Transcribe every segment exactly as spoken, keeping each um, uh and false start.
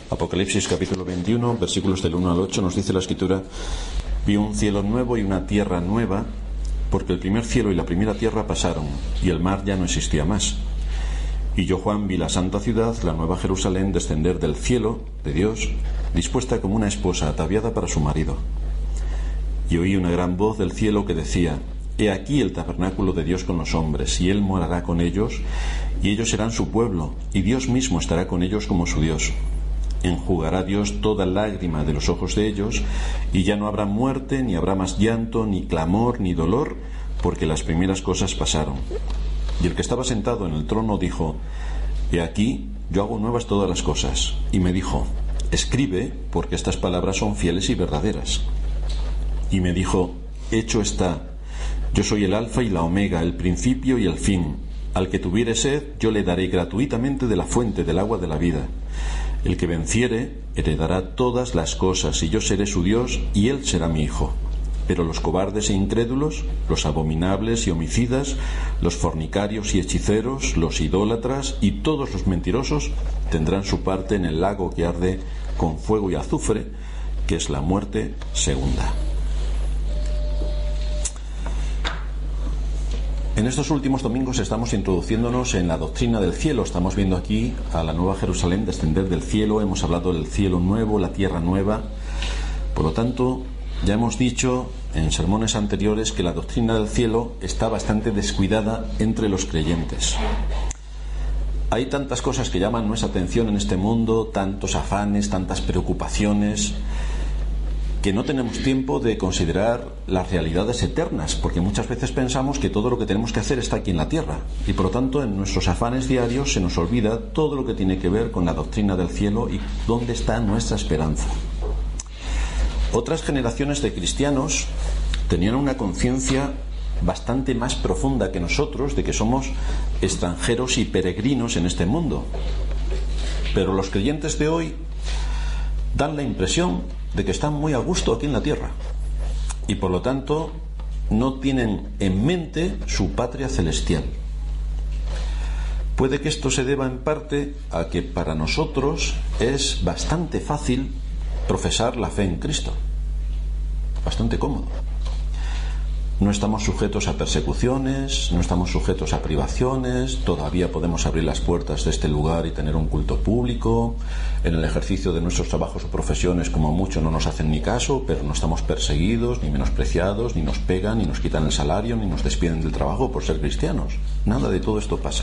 Apocalipsis capítulo veintiuno, versículos del uno al ocho, nos dice la Escritura: vi un cielo nuevo y una tierra nueva, porque el primer cielo y la primera tierra pasaron, y el mar ya no existía más. Y yo, Juan, vi la santa ciudad, la nueva Jerusalén, descender del cielo de Dios, dispuesta como una esposa ataviada para su marido. Y oí una gran voz del cielo que decía: he aquí el tabernáculo de Dios con los hombres, y Él morará con ellos, y ellos serán su pueblo, y Dios mismo estará con ellos como su Dios. Enjugará Dios toda lágrima de los ojos de ellos, y ya no habrá muerte, ni habrá más llanto, ni clamor, ni dolor, porque las primeras cosas pasaron. Y el que estaba sentado en el trono dijo: he aquí, yo hago nuevas todas las cosas. Y me dijo: escribe, porque estas palabras son fieles y verdaderas. Y me dijo: hecho está. Yo soy el alfa y la omega, el principio y el fin. Al que tuviere sed, yo le daré gratuitamente de la fuente del agua de la vida. El que venciere heredará todas las cosas, y yo seré su Dios, y él será mi hijo. Pero los cobardes e incrédulos, los abominables y homicidas, los fornicarios y hechiceros, los idólatras y todos los mentirosos tendrán su parte en el lago que arde con fuego y azufre, que es la muerte segunda. En estos últimos domingos estamos introduciéndonos en la doctrina del cielo. Estamos viendo aquí a la nueva Jerusalén descender del cielo. Hemos hablado del cielo nuevo, la tierra nueva. Por lo tanto, ya hemos dicho en sermones anteriores que la doctrina del cielo está bastante descuidada entre los creyentes. Hay tantas cosas que llaman nuestra atención en este mundo, tantos afanes, tantas preocupaciones, que no tenemos tiempo de considerar las realidades eternas, porque muchas veces pensamos que todo lo que tenemos que hacer está aquí en la tierra, y por lo tanto en nuestros afanes diarios se nos olvida todo lo que tiene que ver con la doctrina del cielo y dónde está nuestra esperanza. Otras generaciones de cristianos tenían una conciencia bastante más profunda que nosotros de que somos extranjeros y peregrinos en este mundo, pero los creyentes de hoy dan la impresión de que están muy a gusto aquí en la tierra y por lo tanto no tienen en mente su patria celestial. Puede que esto se deba en parte a que para nosotros es bastante fácil profesar la fe en Cristo, bastante cómodo. No estamos sujetos a persecuciones, no estamos sujetos a privaciones, todavía podemos abrir las puertas de este lugar y tener un culto público. En el ejercicio de nuestros trabajos o profesiones, como mucho, no nos hacen ni caso, pero no estamos perseguidos, ni menospreciados, ni nos pegan, ni nos quitan el salario, ni nos despiden del trabajo por ser cristianos. Nada de todo esto pasa.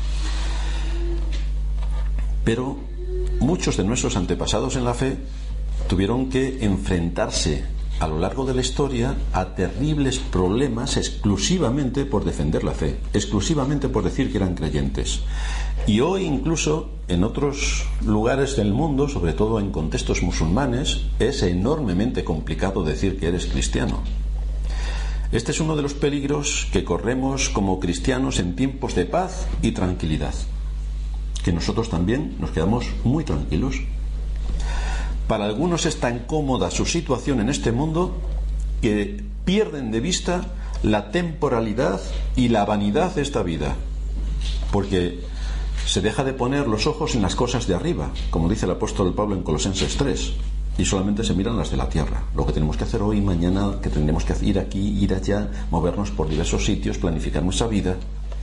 Pero muchos de nuestros antepasados en la fe tuvieron que enfrentarse a lo largo de la historia a terribles problemas exclusivamente por defender la fe, exclusivamente por decir que eran creyentes. Y hoy incluso en otros lugares del mundo, sobre todo en contextos musulmanes, es enormemente complicado decir que eres cristiano. Este es uno de los peligros que corremos como cristianos en tiempos de paz y tranquilidad, que nosotros también nos quedamos muy tranquilos. Para algunos es tan cómoda su situación en este mundo que pierden de vista la temporalidad y la vanidad de esta vida, porque se deja de poner los ojos en las cosas de arriba, como dice el apóstol Pablo en Colosenses tres, y solamente se miran las de la tierra, lo que tenemos que hacer hoy, mañana, que tendremos que ir aquí, ir allá, movernos por diversos sitios, planificar nuestra vida.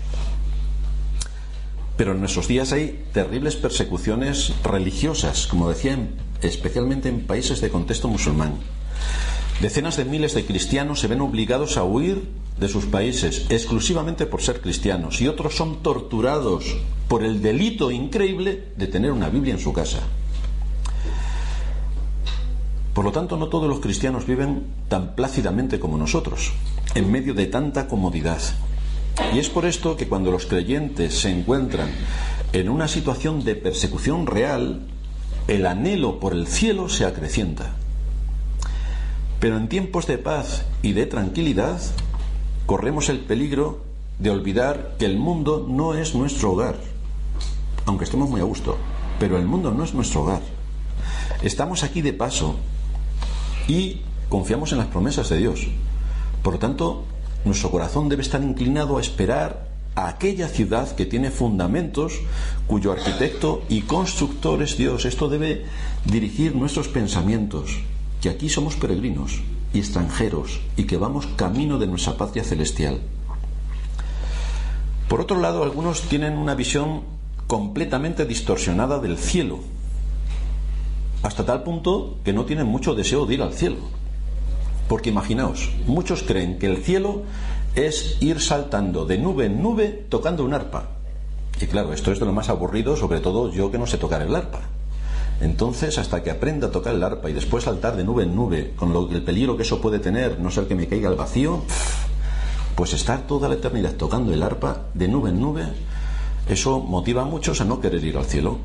Pero en nuestros días hay terribles persecuciones religiosas, como decía, en, especialmente en países de contexto musulmán. Decenas de miles de cristianos se ven obligados a huir de sus países exclusivamente por ser cristianos, y otros son torturados por el delito increíble de tener una Biblia en su casa. Por lo tanto, no todos los cristianos viven tan plácidamente como nosotros, en medio de tanta comodidad. Y es por esto que cuando los creyentes se encuentran en una situación de persecución real, el anhelo por el cielo se acrecienta. Pero en tiempos de paz y de tranquilidad, corremos el peligro de olvidar que el mundo no es nuestro hogar, aunque estemos muy a gusto, pero el mundo no es nuestro hogar. Estamos aquí de paso y confiamos en las promesas de Dios. Por lo tanto, nuestro corazón debe estar inclinado a esperar a aquella ciudad que tiene fundamentos, cuyo arquitecto y constructor es Dios. Esto debe dirigir nuestros pensamientos, que aquí somos peregrinos y extranjeros y que vamos camino de nuestra patria celestial. Por otro lado, algunos tienen una visión completamente distorsionada del cielo, hasta tal punto que no tienen mucho deseo de ir al cielo. Porque imaginaos, muchos creen que el cielo es ir saltando de nube en nube tocando un arpa. Y claro, esto es de lo más aburrido, sobre todo yo que no sé tocar el arpa. Entonces, hasta que aprenda a tocar el arpa y después saltar de nube en nube, con lo, el peligro que eso puede tener, no ser que me caiga al vacío, pues estar toda la eternidad tocando el arpa de nube en nube, eso motiva a muchos a no querer ir al cielo.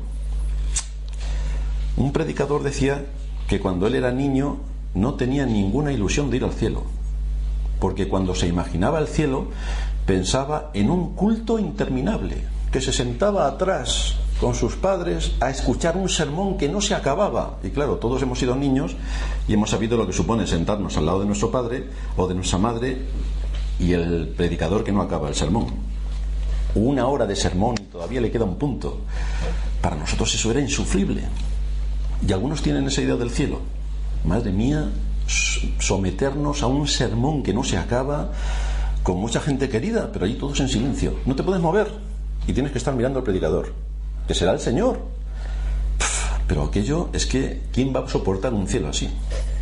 Un predicador decía que cuando él era niño no tenía ninguna ilusión de ir al cielo, porque cuando se imaginaba el cielo pensaba en un culto interminable, que se sentaba atrás con sus padres a escuchar un sermón que no se acababa. Y claro, todos hemos sido niños y hemos sabido lo que supone sentarnos al lado de nuestro padre o de nuestra madre y el predicador que no acaba el sermón. Una hora de sermón y todavía le queda un punto. Para nosotros eso era insufrible. Y algunos tienen esa idea del cielo. Madre mía, someternos a un sermón que no se acaba, con mucha gente querida, pero allí todos en silencio. No te puedes mover y tienes que estar mirando al predicador, que será el Señor. Pero aquello es que ¿quién va a soportar un cielo así?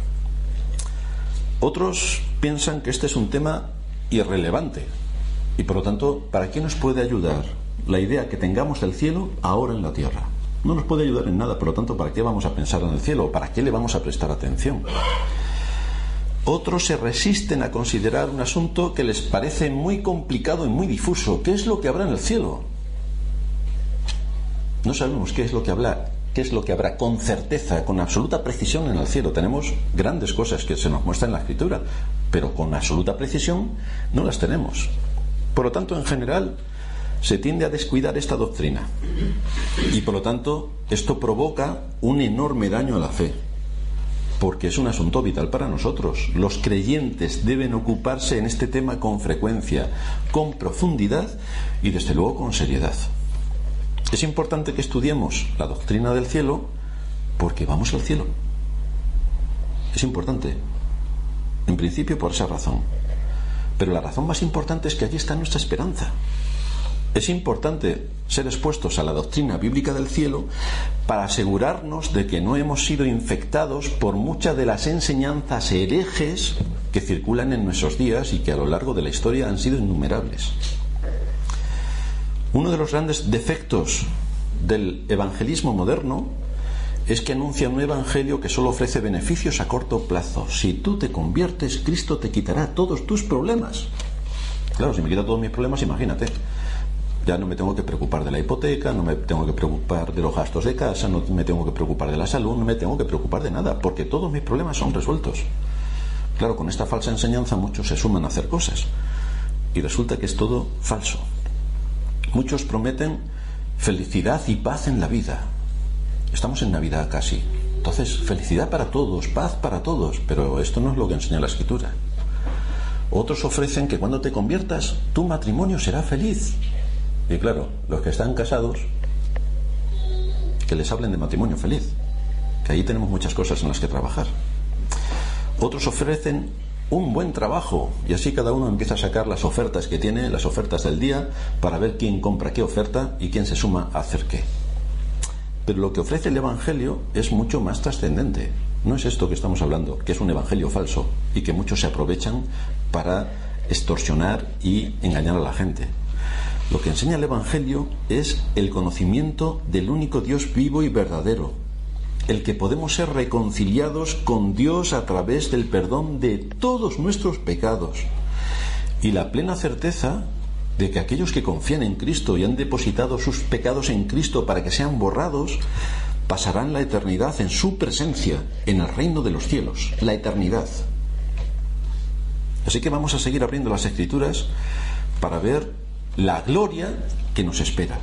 Otros piensan que este es un tema irrelevante y por lo tanto, ¿para qué nos puede ayudar la idea que tengamos del cielo ahora en la tierra? No nos puede ayudar en nada, por lo tanto, ¿para qué vamos a pensar en el cielo? ¿Para qué le vamos a prestar atención? Otros se resisten a considerar un asunto que les parece muy complicado y muy difuso. ¿Qué es lo que habrá en el cielo? No sabemos qué es lo que habrá, qué es lo que habrá con certeza, con absoluta precisión en el cielo. Tenemos grandes cosas que se nos muestran en la Escritura, pero con absoluta precisión no las tenemos. Por lo tanto, en general, se tiende a descuidar esta doctrina. Y por lo tanto, esto provoca un enorme daño a la fe, porque es un asunto vital para nosotros. Los creyentes deben ocuparse en este tema con frecuencia, con profundidad y desde luego con seriedad. Es importante que estudiemos la doctrina del cielo porque vamos al cielo. Es importante, en principio por esa razón. Pero la razón más importante es que allí está nuestra esperanza. Es importante ser expuestos a la doctrina bíblica del cielo para asegurarnos de que no hemos sido infectados por muchas de las enseñanzas herejes que circulan en nuestros días y que a lo largo de la historia han sido innumerables. Uno de los grandes defectos del evangelismo moderno es que anuncia un evangelio que solo ofrece beneficios a corto plazo. Si tú te conviertes, Cristo te quitará todos tus problemas. Claro, si me quita todos mis problemas, imagínate. Ya no me tengo que preocupar de la hipoteca, no me tengo que preocupar de los gastos de casa, no me tengo que preocupar de la salud, no me tengo que preocupar de nada, porque todos mis problemas son resueltos. Claro, con esta falsa enseñanza muchos se suman a hacer cosas y resulta que es todo falso. Muchos prometen felicidad y paz en la vida. Estamos en Navidad casi. Entonces, felicidad para todos, paz para todos, pero esto no es lo que enseña la Escritura. Otros ofrecen que cuando te conviertas, tu matrimonio será feliz. Y claro, los que están casados, que les hablen de matrimonio feliz, que ahí tenemos muchas cosas en las que trabajar. Otros ofrecen un buen trabajo y así cada uno empieza a sacar las ofertas que tiene, las ofertas del día, para ver quién compra qué oferta y quién se suma a hacer qué. Pero lo que ofrece el Evangelio es mucho más trascendente. No es esto que estamos hablando, que es un evangelio falso y que muchos se aprovechan para extorsionar y engañar a la gente. Lo que enseña el Evangelio es el conocimiento del único Dios vivo y verdadero, el que podemos ser reconciliados con Dios a través del perdón de todos nuestros pecados y la plena certeza de que aquellos que confían en Cristo y han depositado sus pecados en Cristo para que sean borrados, pasarán la eternidad en su presencia, en el reino de los cielos, la eternidad. Así que vamos a seguir abriendo las Escrituras para ver la gloria que nos espera.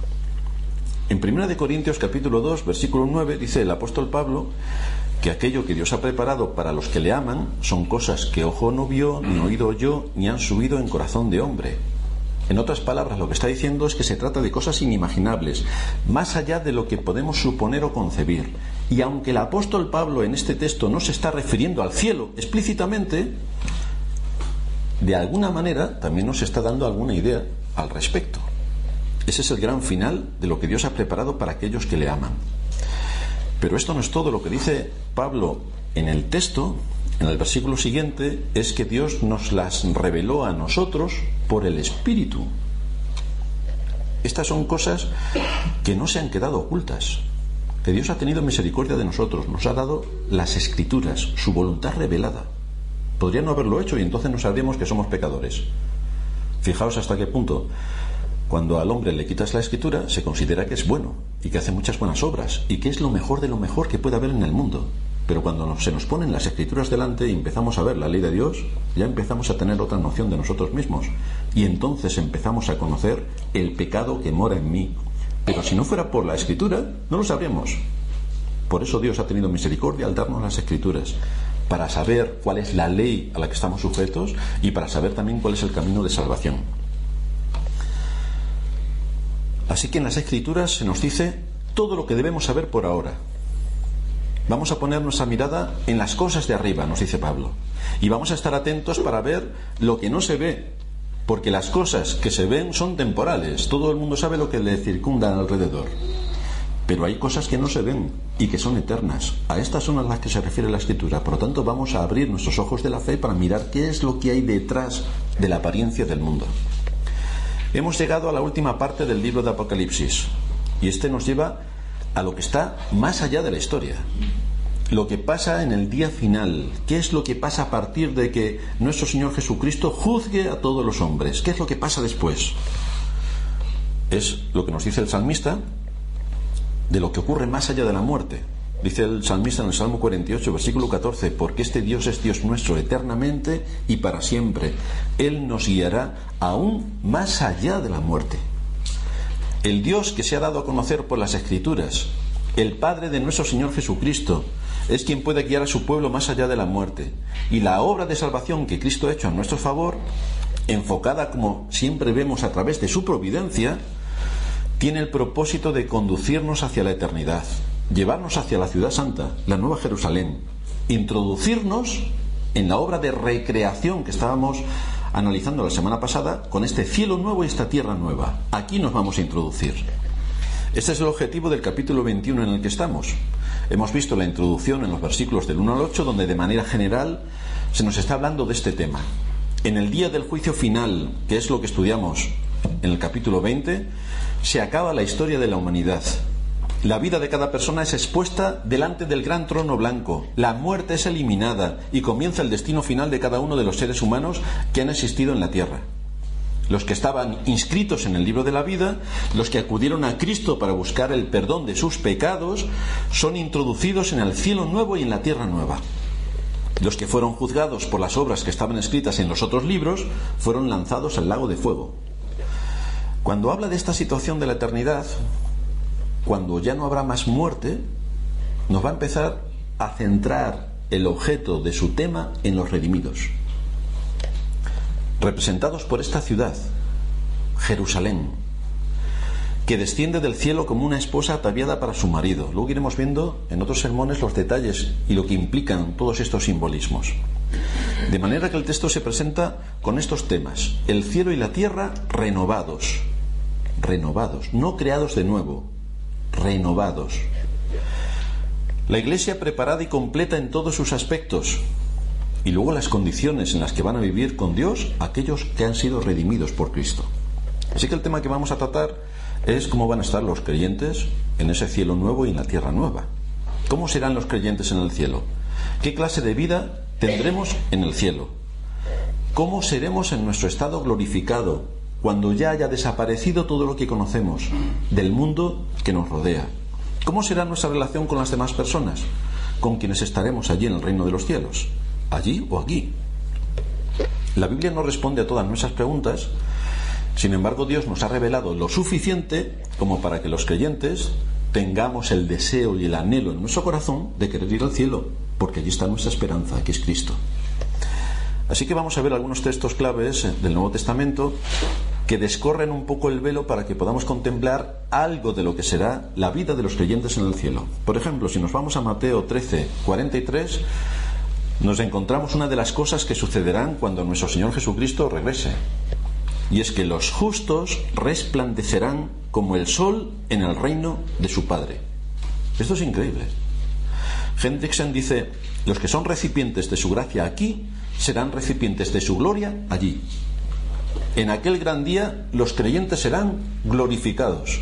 En primera de Corintios capítulo dos, versículo nueve, dice el apóstol Pablo que aquello que Dios ha preparado para los que le aman son cosas que ojo no vio, ni oído oyó, ni han subido en corazón de hombre. En otras palabras, lo que está diciendo es que se trata de cosas inimaginables, más allá de lo que podemos suponer o concebir. Y aunque el apóstol Pablo en este texto no se está refiriendo al cielo explícitamente, de alguna manera también nos está dando alguna idea al respecto. Ese es el gran final de lo que Dios ha preparado para aquellos que le aman. Pero esto no es todo. Lo que dice Pablo en el texto, en el versículo siguiente, es que Dios nos las reveló a nosotros por el Espíritu. Estas son cosas que no se han quedado ocultas, que Dios ha tenido misericordia de nosotros, nos ha dado las Escrituras, su voluntad revelada. Podría no haberlo hecho y entonces no sabríamos que somos pecadores. Fijaos hasta qué punto, cuando al hombre le quitas la Escritura, se considera que es bueno y que hace muchas buenas obras y que es lo mejor de lo mejor que puede haber en el mundo. Pero cuando se nos ponen las Escrituras delante y empezamos a ver la ley de Dios, ya empezamos a tener otra noción de nosotros mismos. Y entonces empezamos a conocer el pecado que mora en mí. Pero si no fuera por la Escritura, no lo sabríamos. Por eso Dios ha tenido misericordia al darnos las Escrituras, para saber cuál es la ley a la que estamos sujetos y para saber también cuál es el camino de salvación. Así que en las Escrituras se nos dice todo lo que debemos saber por ahora. Vamos a poner nuestra mirada en las cosas de arriba, nos dice Pablo. Y vamos a estar atentos para ver lo que no se ve, porque las cosas que se ven son temporales. Todo el mundo sabe lo que le circunda alrededor. Pero hay cosas que no se ven y que son eternas. A estas son a las que se refiere la Escritura. Por lo tanto, vamos a abrir nuestros ojos de la fe para mirar qué es lo que hay detrás de la apariencia del mundo. Hemos llegado a la última parte del libro de Apocalipsis. Y este nos lleva a lo que está más allá de la historia. Lo que pasa en el día final. ¿Qué es lo que pasa a partir de que nuestro Señor Jesucristo juzgue a todos los hombres? ¿Qué es lo que pasa después? Es lo que nos dice el salmista de lo que ocurre más allá de la muerte. Dice el salmista en el Salmo cuarenta y ocho, versículo catorce: porque este Dios es Dios nuestro eternamente y para siempre. Él nos guiará aún más allá de la muerte. El Dios que se ha dado a conocer por las Escrituras, el Padre de nuestro Señor Jesucristo, es quien puede guiar a su pueblo más allá de la muerte. Y la obra de salvación que Cristo ha hecho a nuestro favor, enfocada como siempre vemos a través de su providencia, tiene el propósito de conducirnos hacia la eternidad, llevarnos hacia la ciudad santa, la Nueva Jerusalén, introducirnos en la obra de recreación que estábamos analizando la semana pasada, con este cielo nuevo y esta tierra nueva. Aquí nos vamos a introducir. Este es el objetivo del capítulo veintiuno en el que estamos. Hemos visto la introducción en los versículos del uno al ocho, donde de manera general se nos está hablando de este tema. En el día del juicio final, que es lo que estudiamos en el capítulo veinte, se acaba la historia de la humanidad. La vida de cada persona es expuesta delante del gran trono blanco. La muerte es eliminada y comienza el destino final de cada uno de los seres humanos que han existido en la tierra. Los que estaban inscritos en el libro de la vida, los que acudieron a Cristo para buscar el perdón de sus pecados, son introducidos en el cielo nuevo y en la tierra nueva. Los que fueron juzgados por las obras que estaban escritas en los otros libros, fueron lanzados al lago de fuego. Cuando habla de esta situación de la eternidad, cuando ya no habrá más muerte, nos va a empezar a centrar el objeto de su tema en los redimidos, representados por esta ciudad, Jerusalén, que desciende del cielo como una esposa ataviada para su marido. Luego iremos viendo en otros sermones los detalles y lo que implican todos estos simbolismos. De manera que el texto se presenta con estos temas: el cielo y la tierra renovados, renovados, no creados de nuevo, renovados. La iglesia preparada y completa en todos sus aspectos, y luego las condiciones en las que van a vivir con Dios aquellos que han sido redimidos por Cristo. Así que el tema que vamos a tratar es cómo van a estar los creyentes en ese cielo nuevo y en la tierra nueva. ¿Cómo serán los creyentes en el cielo? ¿Qué clase de vida tendremos en el cielo? ¿Cómo seremos en nuestro estado glorificado cuando ya haya desaparecido todo lo que conocemos del mundo que nos rodea? ¿Cómo será nuestra relación con las demás personas, con quienes estaremos allí en el reino de los cielos? ¿Allí o aquí? La Biblia no responde a todas nuestras preguntas. Sin embargo, Dios nos ha revelado lo suficiente como para que los creyentes tengamos el deseo y el anhelo en nuestro corazón de querer ir al cielo, porque allí está nuestra esperanza, que es Cristo. Así que vamos a ver algunos textos claves del Nuevo Testamento que descorren un poco el velo para que podamos contemplar algo de lo que será la vida de los creyentes en el cielo. Por ejemplo, si nos vamos a Mateo trece, cuarenta y tres, nos encontramos una de las cosas que sucederán cuando nuestro Señor Jesucristo regrese. Y es que los justos resplandecerán como el sol en el reino de su Padre. Esto es increíble. Hendrickson dice: los que son recipientes de su gracia aquí serán recipientes de su gloria allí. En aquel gran día los creyentes serán glorificados.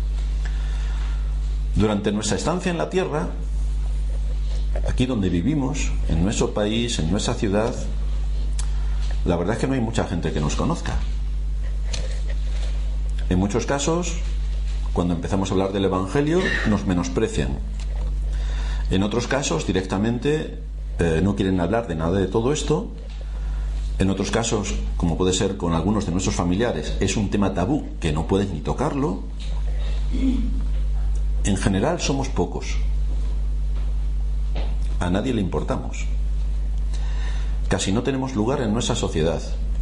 Durante nuestra estancia en la tierra, aquí donde vivimos, en nuestro país, en nuestra ciudad, la verdad es que no hay mucha gente que nos conozca. En muchos casos, cuando empezamos a hablar del Evangelio, nos menosprecian. En otros casos, directamente, eh, no quieren hablar de nada de todo esto. En otros casos, como puede ser con algunos de nuestros familiares, es un tema tabú que no pueden ni tocarlo. En general somos pocos. A nadie le importamos. Casi no tenemos lugar en nuestra sociedad.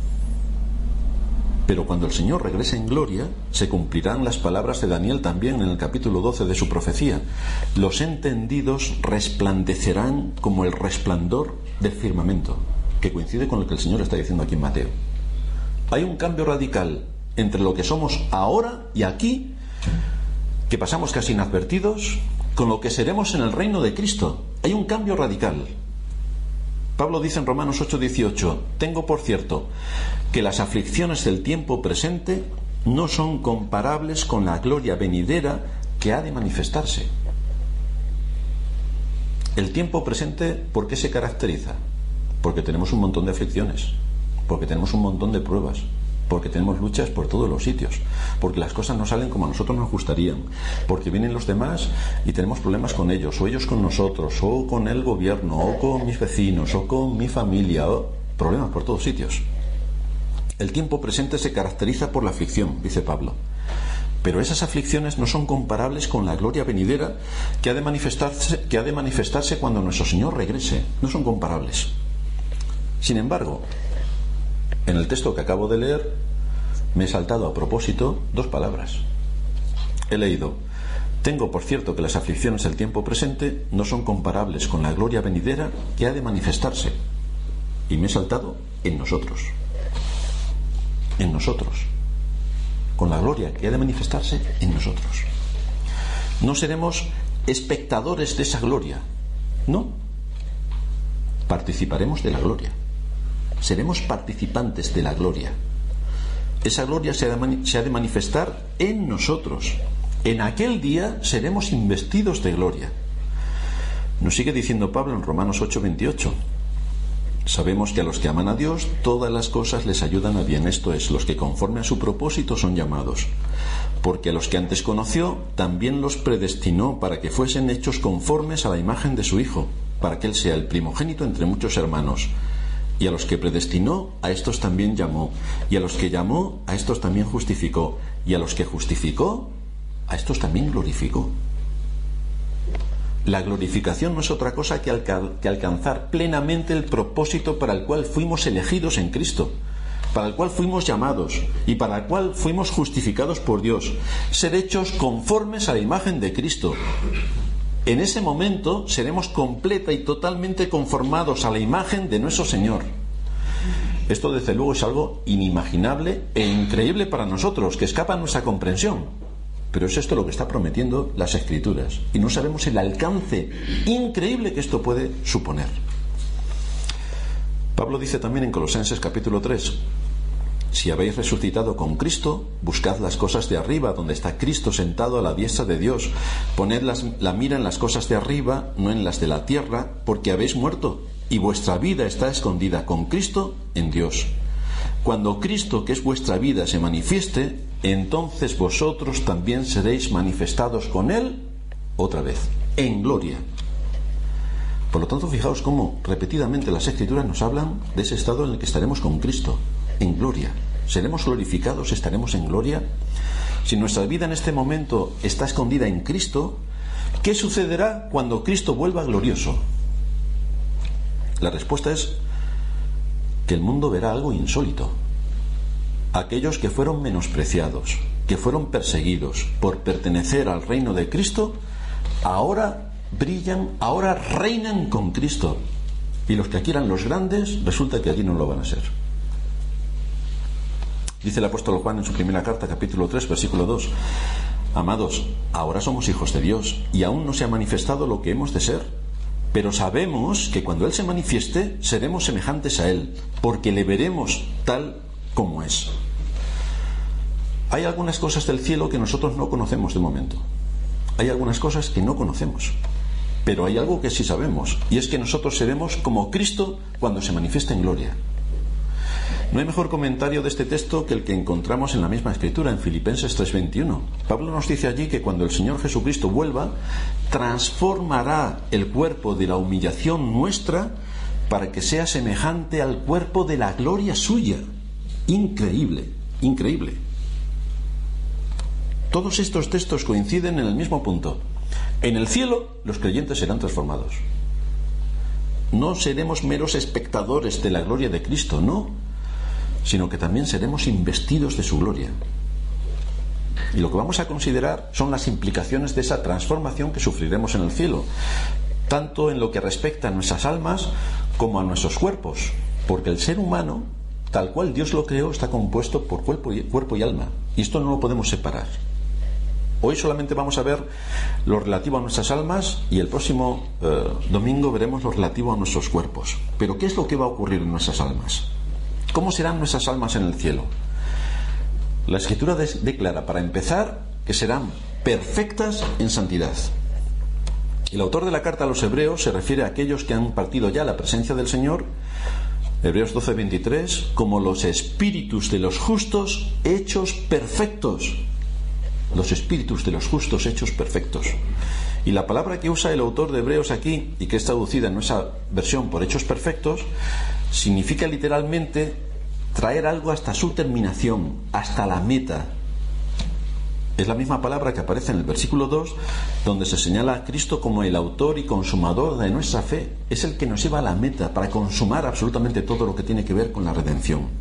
Pero cuando el Señor regrese en gloria, se cumplirán las palabras de Daniel también en el capítulo doce de su profecía. Los entendidos resplandecerán como el resplandor del firmamento, que coincide con lo que el Señor está diciendo aquí en Mateo. Hay un cambio radical entre lo que somos ahora y aquí, que pasamos casi inadvertidos, con lo que seremos en el reino de Cristo. Hay un cambio radical. Pablo dice en Romanos ocho dieciocho: tengo por cierto que las aflicciones del tiempo presente no son comparables con la gloria venidera que ha de manifestarse. El tiempo presente, ¿por qué se caracteriza? Porque tenemos un montón de aflicciones, porque tenemos un montón de pruebas, porque tenemos luchas por todos los sitios, porque las cosas no salen como a nosotros nos gustarían, porque vienen los demás y tenemos problemas con ellos, o ellos con nosotros, o con el gobierno, o con mis vecinos, o con mi familia, o problemas por todos sitios. El tiempo presente se caracteriza por la aflicción, dice Pablo, pero esas aflicciones no son comparables con la gloria venidera que ha de manifestarse, que ha de manifestarse cuando nuestro Señor regrese. No son comparables. Sin embargo, en el texto que acabo de leer, me he saltado a propósito dos palabras. He leído: tengo por cierto que las aflicciones del tiempo presente no son comparables con la gloria venidera que ha de manifestarse. Y me he saltado en nosotros. En nosotros. Con la gloria que ha de manifestarse en nosotros. No seremos espectadores de esa gloria. No. Participaremos de la gloria. Seremos participantes de la gloria. Esa gloria se ha, de se ha de manifestar en nosotros. En aquel día seremos investidos de gloria. Nos sigue diciendo Pablo en Romanos ocho veintiocho: sabemos que a los que aman a Dios todas las cosas les ayudan a bien, esto es, los que conforme a su propósito son llamados. Porque a los que antes conoció también los predestinó para que fuesen hechos conformes a la imagen de su Hijo, para que Él sea el primogénito entre muchos hermanos. Y a los que predestinó, a estos también llamó. Y a los que llamó, a estos también justificó. Y a los que justificó, a estos también glorificó. La glorificación no es otra cosa que, alca- que alcanzar plenamente el propósito para el cual fuimos elegidos en Cristo, para el cual fuimos llamados y para el cual fuimos justificados por Dios. Ser hechos conformes a la imagen de Cristo. En ese momento seremos completa y totalmente conformados a la imagen de nuestro Señor. Esto desde luego es algo inimaginable e increíble para nosotros, que escapa a nuestra comprensión. Pero es esto lo que está prometiendo las Escrituras. Y no sabemos el alcance increíble que esto puede suponer. Pablo dice también en Colosenses capítulo tres: si habéis resucitado con Cristo, buscad las cosas de arriba, donde está Cristo sentado a la diestra de Dios. Poned las, la mira en las cosas de arriba, no en las de la tierra, porque habéis muerto, y vuestra vida está escondida con Cristo en Dios. Cuando Cristo, que es vuestra vida, se manifieste, entonces vosotros también seréis manifestados con Él otra vez, en gloria. Por lo tanto, fijaos cómo repetidamente las Escrituras nos hablan de ese estado en el que estaremos con Cristo, en gloria. Seremos glorificados, estaremos en gloria. Si nuestra vida en este momento está escondida en Cristo, ¿qué sucederá cuando Cristo vuelva glorioso? La respuesta es que el mundo verá algo insólito. aquellos que fueron menospreciados, que fueron perseguidos por pertenecer al reino de Cristo, ahora brillan, ahora reinan con Cristo. Y los que aquí eran los grandes, resulta que allí no lo van a ser. Dice el apóstol Juan en su primera carta, capítulo tres, versículo dos: amados, ahora somos hijos de Dios, y aún no se ha manifestado lo que hemos de ser, pero sabemos que cuando Él se manifieste, seremos semejantes a Él, porque le veremos tal como es. Hay algunas cosas del cielo que nosotros no conocemos de momento. Hay algunas cosas que no conocemos. Pero hay algo que sí sabemos, y es que nosotros seremos como Cristo cuando se manifieste en gloria. No hay mejor comentario de este texto que el que encontramos en la misma escritura, en Filipenses tres veintiuno. Pablo nos dice allí que cuando el Señor Jesucristo vuelva, transformará el cuerpo de la humillación nuestra para que sea semejante al cuerpo de la gloria suya. Increíble, increíble. Todos estos textos coinciden en el mismo punto. En el cielo, los creyentes serán transformados. No seremos meros espectadores de la gloria de Cristo, no, sino que también seremos investidos de su gloria. Y lo que vamos a considerar son las implicaciones de esa transformación que sufriremos en el cielo, tanto en lo que respecta a nuestras almas como a nuestros cuerpos, porque el ser humano, tal cual Dios lo creó, está compuesto por cuerpo y, cuerpo y alma, y esto no lo podemos separar. Hoy solamente vamos a ver lo relativo a nuestras almas y el próximo eh, domingo veremos lo relativo a nuestros cuerpos. Pero ¿qué es lo que va a ocurrir en nuestras almas? ¿Cómo serán nuestras almas en el cielo? La Escritura de- declara, para empezar, que serán perfectas en santidad. El autor de la carta a los Hebreos se refiere a aquellos que han partido ya a la presencia del Señor, Hebreos doce veintitrés, como los espíritus de los justos hechos perfectos. Los espíritus de los justos hechos perfectos. Y la palabra que usa el autor de Hebreos aquí, y que es traducida en nuestra versión por hechos perfectos, significa literalmente traer algo hasta su terminación, hasta la meta. Es la misma palabra que aparece en el versículo dos, donde se señala a Cristo como el autor y consumador de nuestra fe. Es el que nos lleva a la meta para consumar absolutamente todo lo que tiene que ver con la redención.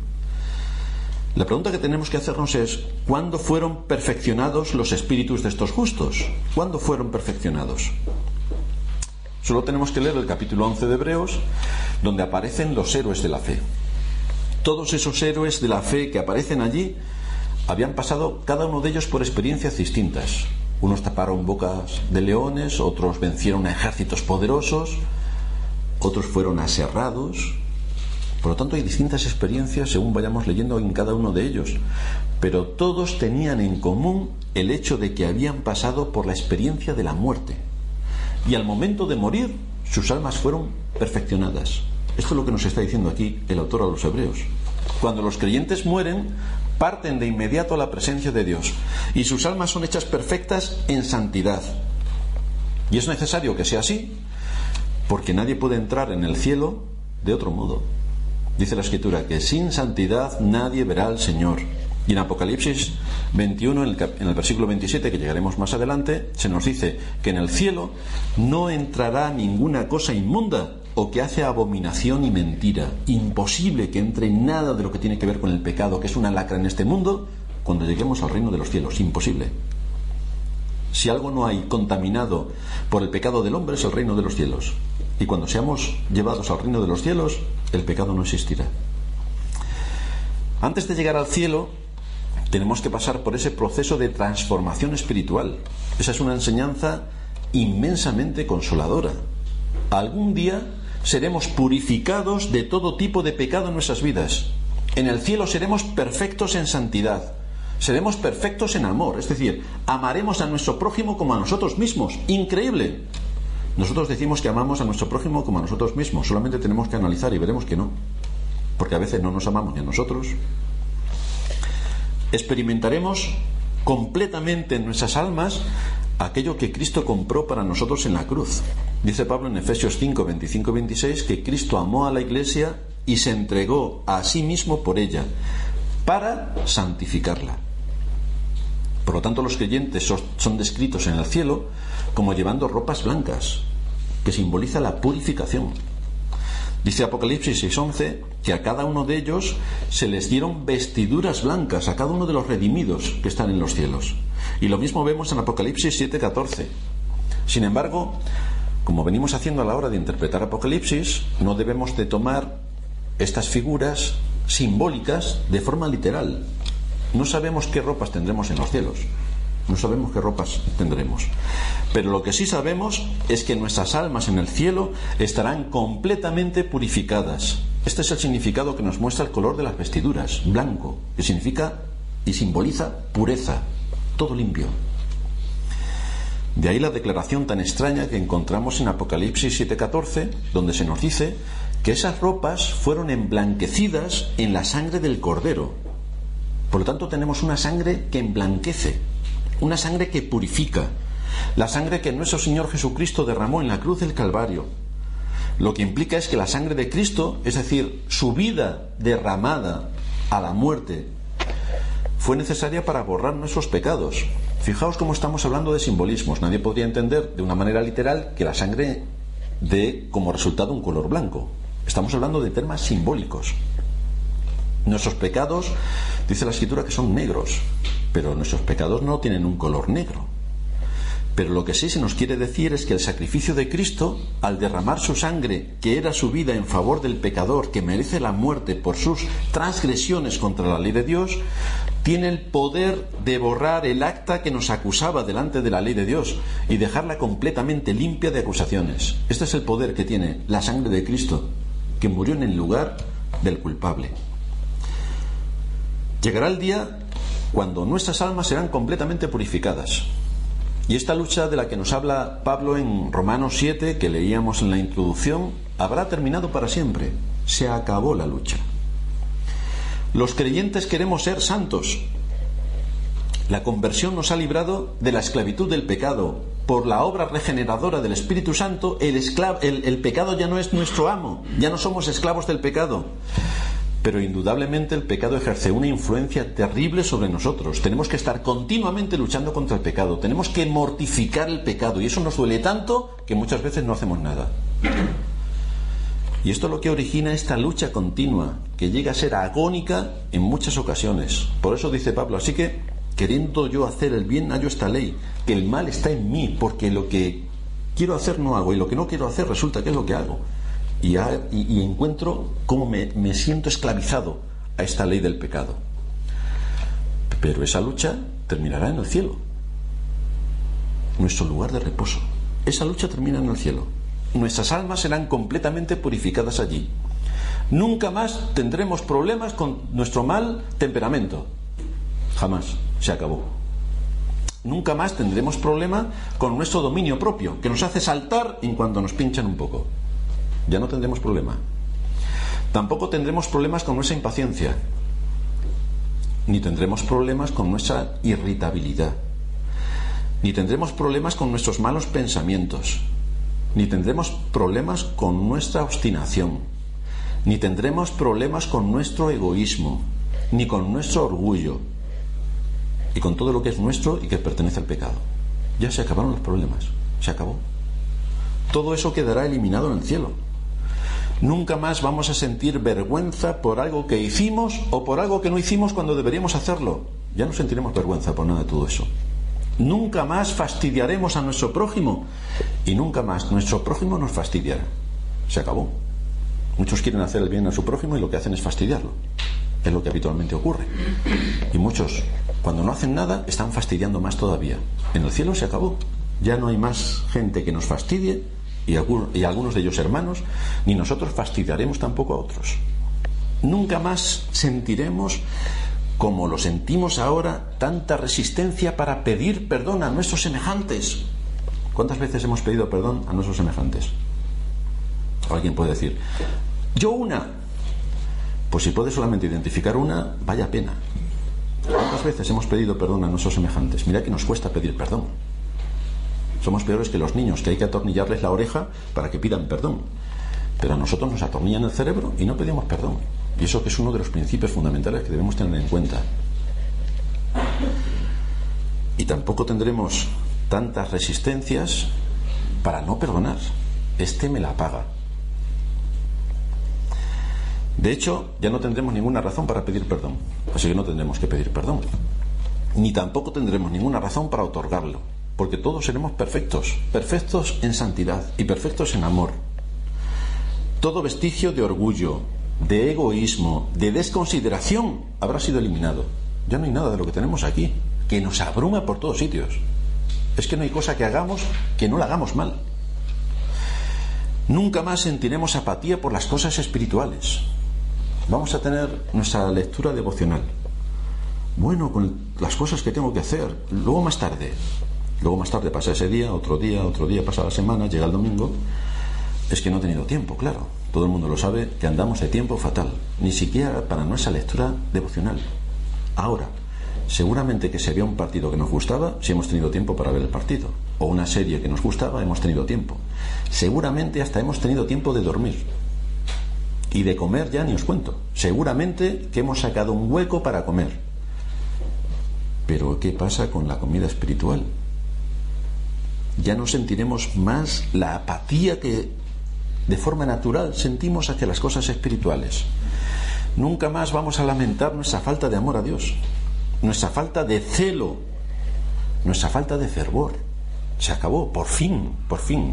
La pregunta que tenemos que hacernos es: ¿cuándo fueron perfeccionados los espíritus de estos justos? ¿Cuándo fueron perfeccionados? Solo tenemos que leer el capítulo once de Hebreos, donde aparecen los héroes de la fe. Todos esos héroes de la fe que aparecen allí habían pasado cada uno de ellos por experiencias distintas. Unos taparon bocas de leones, otros vencieron a ejércitos poderosos, otros fueron aserrados. Por lo tanto, hay distintas experiencias según vayamos leyendo en cada uno de ellos, pero todos tenían en común el hecho de que habían pasado por la experiencia de la muerte, y al momento de morir sus almas fueron perfeccionadas. Esto es lo que nos está diciendo aquí el autor a los Hebreos. Cuando los creyentes mueren, parten de inmediato a la presencia de Dios, y sus almas son hechas perfectas en santidad. Y es necesario que sea así, porque nadie puede entrar en el cielo de otro modo. Dice la Escritura que sin santidad nadie verá al Señor. Y en Apocalipsis veintiuno, en el, cap- en el versículo veintisiete, que llegaremos más adelante, se nos dice que en el cielo no entrará ninguna cosa inmunda o que hace abominación y mentira. Imposible que entre nada de lo que tiene que ver con el pecado, que es una lacra en este mundo, cuando lleguemos al reino de los cielos. Imposible. Si algo no hay contaminado por el pecado del hombre, es el reino de los cielos. Y cuando seamos llevados al reino de los cielos, el pecado no existirá. Antes de llegar al cielo, tenemos que pasar por ese proceso de transformación espiritual. Esa es una enseñanza inmensamente consoladora. Algún día seremos purificados de todo tipo de pecado en nuestras vidas. En el cielo seremos perfectos en santidad. Seremos perfectos en amor, es decir, amaremos a nuestro prójimo como a nosotros mismos. Increíble. Nosotros decimos que amamos a nuestro prójimo como a nosotros mismos. Solamente tenemos que analizar y veremos que no, porque a veces no nos amamos ni a nosotros. Experimentaremos completamente en nuestras almas aquello que Cristo compró para nosotros en la cruz. Dice Pablo en Efesios cinco, veinticinco y veintiséis que Cristo amó a la Iglesia y se entregó a sí mismo por ella para santificarla. Por lo tanto, los creyentes son descritos en el cielo como llevando ropas blancas, que simboliza la purificación. Dice Apocalipsis seis once que a cada uno de ellos se les dieron vestiduras blancas, a cada uno de los redimidos que están en los cielos. Y lo mismo vemos en Apocalipsis siete catorce. Sin embargo, como venimos haciendo a la hora de interpretar Apocalipsis, no debemos de tomar estas figuras simbólicas de forma literal. No sabemos qué ropas tendremos en los cielos. No sabemos qué ropas tendremos. Pero lo que sí sabemos es que nuestras almas en el cielo estarán completamente purificadas. Este es el significado que nos muestra el color de las vestiduras, blanco, que significa y simboliza pureza, todo limpio. De ahí la declaración tan extraña que encontramos en Apocalipsis siete catorce, donde se nos dice que esas ropas fueron emblanquecidas en la sangre del Cordero. Por lo tanto, tenemos una sangre que emblanquece, una sangre que purifica, la sangre que nuestro Señor Jesucristo derramó en la cruz del Calvario. Lo que implica es que la sangre de Cristo, es decir, su vida derramada a la muerte, fue necesaria para borrar nuestros pecados. Fijaos cómo estamos hablando de simbolismos. Nadie podría entender de una manera literal que la sangre dé como resultado un color blanco. Estamos hablando de temas simbólicos. Nuestros pecados, dice la Escritura, que son negros, pero nuestros pecados no tienen un color negro. Pero lo que sí se nos quiere decir es que el sacrificio de Cristo, al derramar su sangre, que era su vida en favor del pecador, que merece la muerte por sus transgresiones contra la ley de Dios, tiene el poder de borrar el acta que nos acusaba delante de la ley de Dios y dejarla completamente limpia de acusaciones. Este es el poder que tiene la sangre de Cristo, que murió en el lugar del culpable. Llegará el día cuando nuestras almas serán completamente purificadas. Y esta lucha de la que nos habla Pablo en Romanos siete, que leíamos en la introducción, habrá terminado para siempre. Se acabó la lucha. Los creyentes queremos ser santos. La conversión nos ha librado de la esclavitud del pecado. Por la obra regeneradora del Espíritu Santo, el, esclavo, el, el pecado ya no es nuestro amo, ya no somos esclavos del pecado. Pero indudablemente el pecado ejerce una influencia terrible sobre nosotros. Tenemos que estar continuamente luchando contra el pecado. Tenemos que mortificar el pecado. Y eso nos duele tanto que muchas veces no hacemos nada. Y esto es lo que origina esta lucha continua, que llega a ser agónica en muchas ocasiones. Por eso dice Pablo, así que, queriendo yo hacer el bien, hallo esta ley, que el mal está en mí, porque lo que quiero hacer no hago, y lo que no quiero hacer resulta que es lo que hago. Y, a, y, y encuentro cómo me, me siento esclavizado a esta ley del pecado. Pero esa lucha terminará en el cielo, nuestro lugar de reposo. Esa lucha termina en el cielo. Nuestras almas serán completamente purificadas allí. Nunca más tendremos problemas con nuestro mal temperamento. Jamás. Se acabó. Nunca más tendremos problema con nuestro dominio propio, que nos hace saltar en cuanto nos pinchan un poco. Ya no tendremos problema. Tampoco tendremos problemas con nuestra impaciencia, ni tendremos problemas con nuestra irritabilidad, ni tendremos problemas con nuestros malos pensamientos, ni tendremos problemas con nuestra obstinación, ni tendremos problemas con nuestro egoísmo, ni con nuestro orgullo, y con todo lo que es nuestro y que pertenece al pecado. Ya se acabaron los problemas, se acabó. Todo eso quedará eliminado en el cielo. Nunca más vamos a sentir vergüenza por algo que hicimos o por algo que no hicimos cuando deberíamos hacerlo. Ya no sentiremos vergüenza por nada de todo eso. Nunca más fastidiaremos a nuestro prójimo y nunca más nuestro prójimo nos fastidiará. Se acabó. Muchos quieren hacer el bien a su prójimo y lo que hacen es fastidiarlo. Es lo que habitualmente ocurre. Y muchos, cuando no hacen nada, están fastidiando más todavía. En el cielo se acabó. Ya no hay más gente que nos fastidie, y algunos de ellos hermanos, ni nosotros fastidiaremos tampoco a otros. Nunca más sentiremos, como lo sentimos ahora, tanta resistencia para pedir perdón a nuestros semejantes. ¿Cuántas veces hemos pedido perdón a nuestros semejantes? Alguien puede decir, yo una. Pues si puede solamente identificar una, vaya pena. ¿Cuántas veces hemos pedido perdón a nuestros semejantes? Mira que nos cuesta pedir perdón. Somos peores que los niños, que hay que atornillarles la oreja para que pidan perdón. Pero a nosotros nos atornillan el cerebro y no pedimos perdón. Y eso que es uno de los principios fundamentales que debemos tener en cuenta. Y tampoco tendremos tantas resistencias para no perdonar. Este me la paga. De hecho, ya no tendremos ninguna razón para pedir perdón, así que no tendremos que pedir perdón. Ni tampoco tendremos ninguna razón para otorgarlo, porque todos seremos perfectos, perfectos en santidad y perfectos en amor. Todo vestigio de orgullo, de egoísmo, de desconsideración habrá sido eliminado. Ya no hay nada de lo que tenemos aquí que nos abruma por todos sitios. Es que no hay cosa que hagamos que no la hagamos mal. Nunca más sentiremos apatía por las cosas espirituales. Vamos a tener nuestra lectura devocional. Bueno, con las cosas que tengo que hacer. Luego más tarde. Luego más tarde pasa ese día, otro día, otro día, pasa la semana, llega el domingo. Es que no he tenido tiempo, claro. Todo el mundo lo sabe, que andamos de tiempo fatal. Ni siquiera para nuestra lectura devocional. Ahora, seguramente que si había un partido que nos gustaba, si hemos tenido tiempo para ver el partido. O una serie que nos gustaba, hemos tenido tiempo. Seguramente hasta hemos tenido tiempo de dormir. Y de comer ya ni os cuento. Seguramente que hemos sacado un hueco para comer. Pero ¿qué pasa con la comida espiritual? Ya no sentiremos más la apatía que de forma natural sentimos hacia las cosas espirituales. Nunca más vamos a lamentar nuestra falta de amor a Dios, nuestra falta de celo, nuestra falta de fervor. Se acabó, por fin, por fin.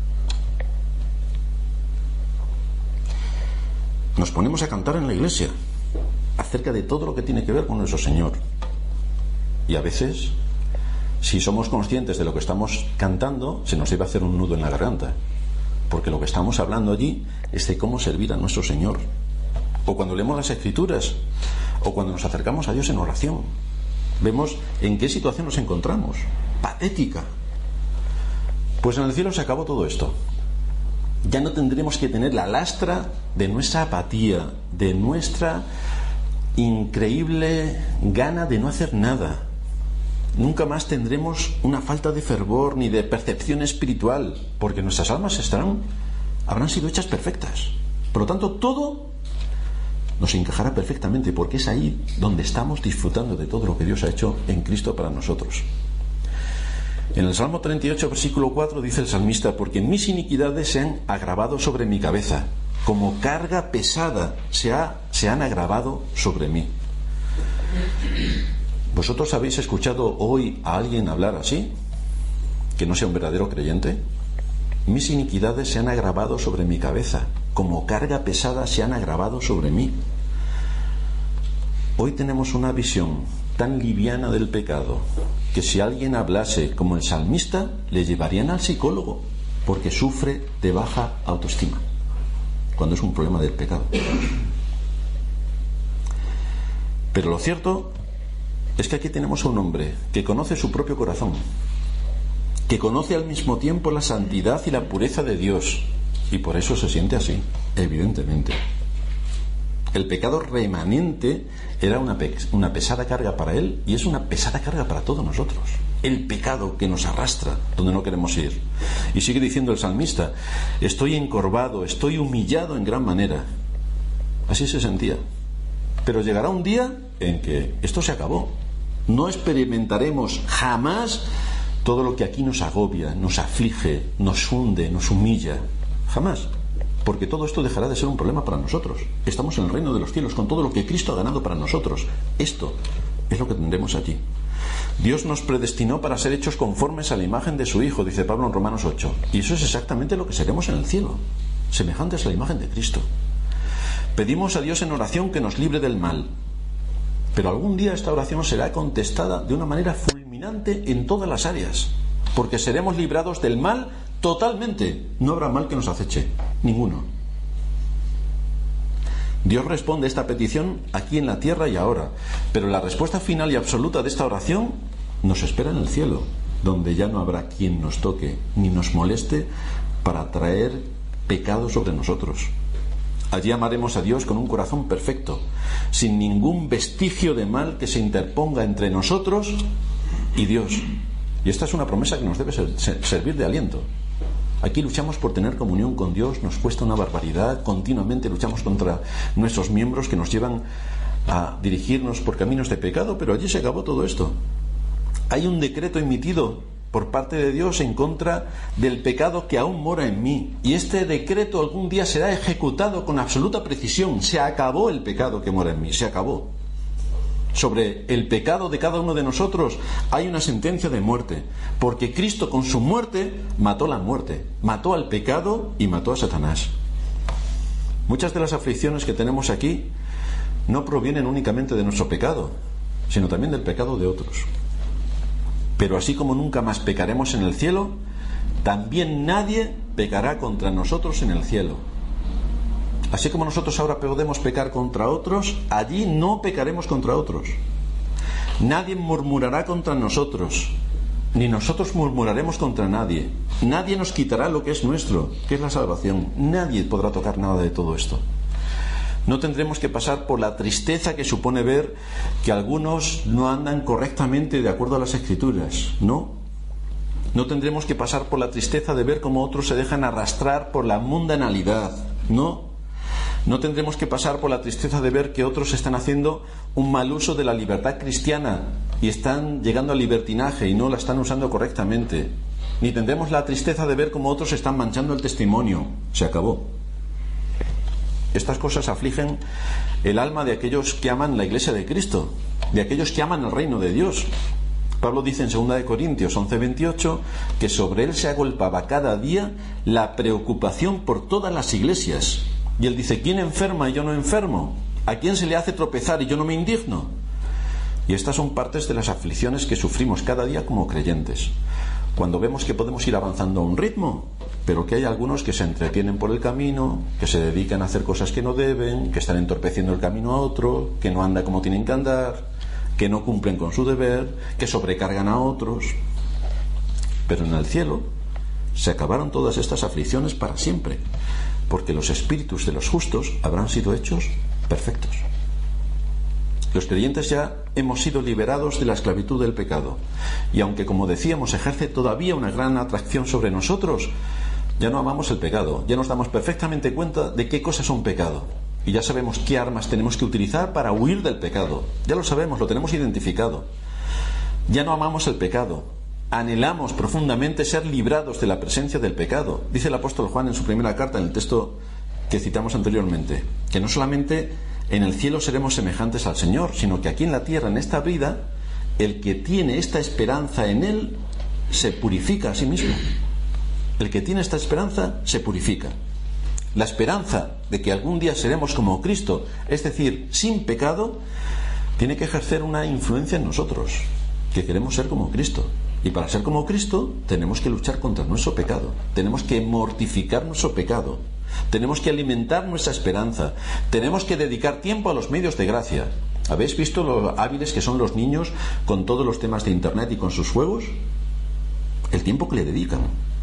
Nos ponemos a cantar en la iglesia acerca de todo lo que tiene que ver con nuestro Señor. Y a veces, si somos conscientes de lo que estamos cantando, se nos debe hacer un nudo en la garganta, porque lo que estamos hablando allí es de cómo servir a nuestro Señor. O cuando leemos las Escrituras, o cuando nos acercamos a Dios en oración, vemos en qué situación nos encontramos. Patética. Pues en el cielo se acabó todo esto. Ya no tendremos que tener la lastra de nuestra apatía, de nuestra increíble gana de no hacer nada. Nunca más tendremos una falta de fervor ni de percepción espiritual, porque nuestras almas estarán, habrán sido hechas perfectas. Por lo tanto, todo nos encajará perfectamente, porque es ahí donde estamos disfrutando de todo lo que Dios ha hecho en Cristo para nosotros. En el Salmo treinta y ocho, versículo cuatro, dice el salmista: porque mis iniquidades se han agravado sobre mi cabeza, como carga pesada se, ha, se han agravado sobre mí. ¿Vosotros habéis escuchado hoy a alguien hablar así? ¿Que no sea un verdadero creyente? Mis iniquidades se han agravado sobre mi cabeza, como carga pesada se han agravado sobre mí. Hoy tenemos una visión tan liviana del pecado que si alguien hablase como el salmista, le llevarían al psicólogo, porque sufre de baja autoestima, cuando es un problema del pecado. Pero lo cierto es que aquí tenemos a un hombre que conoce su propio corazón, que conoce al mismo tiempo la santidad y la pureza de Dios, y por eso se siente así, evidentemente. El pecado remanente era una, pe- una pesada carga para él, y es una pesada carga para todos nosotros. El pecado que nos arrastra donde no queremos ir. Y sigue diciendo el salmista: estoy encorvado, estoy humillado en gran manera. Así se sentía. Pero llegará un día en que esto se acabó. No experimentaremos jamás todo lo que aquí nos agobia, nos aflige, nos hunde, nos humilla. Jamás. Porque todo esto dejará de ser un problema para nosotros. Estamos en el reino de los cielos con todo lo que Cristo ha ganado para nosotros. Esto es lo que tendremos allí. Dios nos predestinó para ser hechos conformes a la imagen de su Hijo, dice Pablo en Romanos ocho. Y eso es exactamente lo que seremos en el cielo, semejantes a la imagen de Cristo. Pedimos a Dios en oración que nos libre del mal. Pero algún día esta oración será contestada de una manera fulminante en todas las áreas, porque seremos librados del mal totalmente. No habrá mal que nos aceche, ninguno. Dios responde esta petición aquí en la tierra y ahora, pero la respuesta final y absoluta de esta oración nos espera en el cielo, donde ya no habrá quien nos toque ni nos moleste para traer pecado sobre nosotros. Allí amaremos a Dios con un corazón perfecto, sin ningún vestigio de mal que se interponga entre nosotros y Dios. Y esta es una promesa que nos debe ser, ser, servir de aliento. Aquí luchamos por tener comunión con Dios, nos cuesta una barbaridad, continuamente luchamos contra nuestros miembros que nos llevan a dirigirnos por caminos de pecado, pero allí se acabó todo esto. Hay un decreto emitido por parte de Dios en contra del pecado que aún mora en mí. Y este decreto algún día será ejecutado con absoluta precisión. Se acabó el pecado que mora en mí, se acabó. Sobre el pecado de cada uno de nosotros hay una sentencia de muerte, porque Cristo con su muerte mató la muerte, mató al pecado y mató a Satanás. Muchas de las aflicciones que tenemos aquí no provienen únicamente de nuestro pecado, sino también del pecado de otros. Pero así como nunca más pecaremos en el cielo, también nadie pecará contra nosotros en el cielo. Así como nosotros ahora podemos pecar contra otros, allí no pecaremos contra otros. Nadie murmurará contra nosotros, ni nosotros murmuraremos contra nadie. Nadie nos quitará lo que es nuestro, que es la salvación. Nadie podrá tocar nada de todo esto. No tendremos que pasar por la tristeza que supone ver que algunos no andan correctamente de acuerdo a las Escrituras, ¿no? No tendremos que pasar por la tristeza de ver cómo otros se dejan arrastrar por la mundanalidad, ¿no? No tendremos que pasar por la tristeza de ver que otros están haciendo un mal uso de la libertad cristiana y están llegando al libertinaje y no la están usando correctamente. Ni tendremos la tristeza de ver cómo otros están manchando el testimonio. Se acabó. Estas cosas afligen el alma de aquellos que aman la Iglesia de Cristo, de aquellos que aman el reino de Dios. Pablo dice en segunda de Corintios once veintiocho que sobre él se agolpaba cada día la preocupación por todas las iglesias. Y él dice: ¿quién enferma y yo no enfermo? ¿A quién se le hace tropezar y yo no me indigno? Y estas son partes de las aflicciones que sufrimos cada día como creyentes. Cuando vemos que podemos ir avanzando a un ritmo, pero que hay algunos que se entretienen por el camino, que se dedican a hacer cosas que no deben, que están entorpeciendo el camino a otro, que no anda como tienen que andar, que no cumplen con su deber, que sobrecargan a otros. Pero en el cielo se acabaron todas estas aflicciones para siempre, porque los espíritus de los justos habrán sido hechos perfectos. Los creyentes ya hemos sido liberados de la esclavitud del pecado, y aunque, como decíamos, ejerce todavía una gran atracción sobre nosotros, ya no amamos el pecado, ya nos damos perfectamente cuenta de qué cosas son pecado, y ya sabemos qué armas tenemos que utilizar para huir del pecado. Ya lo sabemos, lo tenemos identificado. Ya no amamos el pecado, anhelamos profundamente ser librados de la presencia del pecado. Dice el apóstol Juan en su primera carta, en el texto que citamos anteriormente, que no solamente en el cielo seremos semejantes al Señor, sino que aquí en la tierra, en esta vida, el que tiene esta esperanza en Él se purifica a sí mismo. El que tiene esta esperanza se purifica. La esperanza de que algún día seremos como Cristo, es decir, sin pecado, tiene que ejercer una influencia en nosotros, que queremos ser como Cristo. Y para ser como Cristo tenemos que luchar contra nuestro pecado, tenemos que mortificar nuestro pecado, tenemos que alimentar nuestra esperanza, tenemos que dedicar tiempo a los medios de gracia. ¿Habéis visto lo hábiles que son los niños con todos los temas de internet y con sus juegos? El tiempo que le dedican.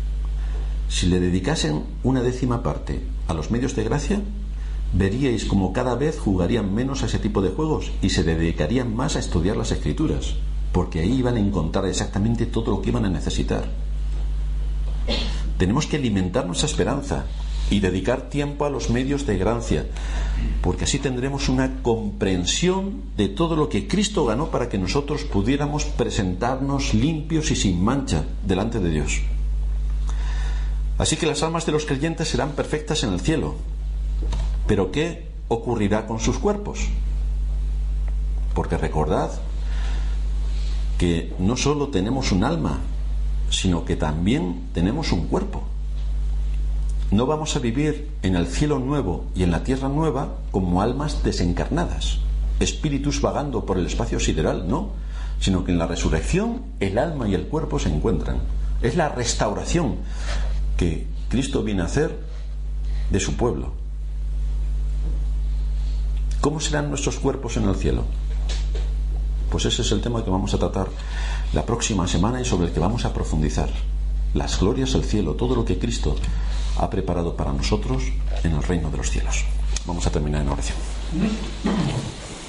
Si le dedicasen una décima parte a los medios de gracia, veríais como cada vez jugarían menos a ese tipo de juegos y se dedicarían más a estudiar las Escrituras, porque ahí iban a encontrar exactamente todo lo que iban a necesitar. Tenemos que alimentar nuestra esperanza y dedicar tiempo a los medios de gracia, porque así tendremos una comprensión de todo lo que Cristo ganó para que nosotros pudiéramos presentarnos limpios y sin mancha delante de Dios. Así que las almas de los creyentes serán perfectas en el cielo. ¿Pero qué ocurrirá con sus cuerpos? Porque recordad que no solo tenemos un alma, sino que también tenemos un cuerpo. No vamos a vivir en el cielo nuevo y en la tierra nueva como almas desencarnadas, espíritus vagando por el espacio sideral, no, sino que en la resurrección el alma y el cuerpo se encuentran. Es la restauración que Cristo viene a hacer de su pueblo. ¿Cómo serán nuestros cuerpos en el cielo? Pues ese es el tema que vamos a tratar la próxima semana y sobre el que vamos a profundizar. Las glorias del cielo, todo lo que Cristo ha preparado para nosotros en el reino de los cielos. Vamos a terminar en oración.